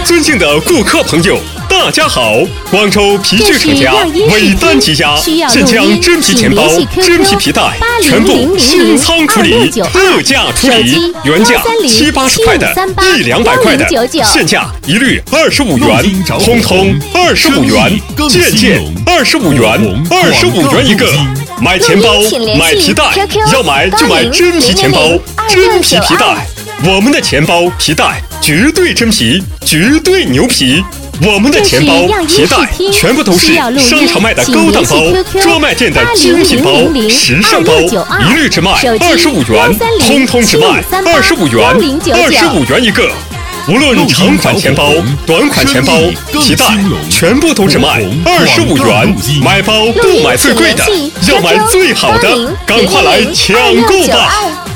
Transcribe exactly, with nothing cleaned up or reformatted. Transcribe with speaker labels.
Speaker 1: 尊敬的顾客朋友，大家好！广州皮具厂家伟丹吉家现将真皮钱包、真皮皮带全部清仓处理，特价处理，原价七八十块的，一两百块的，现价一律二十五元，通通二十五元，件件二十五元，二十五元一个。买钱包、买皮带，要买就买真皮钱包、真皮皮带。我们的钱包、皮带绝对真皮，绝对牛皮。我们的钱包、皮带全部都是商场卖的高档包，专卖店的精品包、时尚包，一律只卖二十五元，通通只卖二十五元，二十五元一个。无论长款钱包、短款钱包、皮带，全部都只卖二十五元。买包不买最贵的，要买最好的，赶快来抢购吧！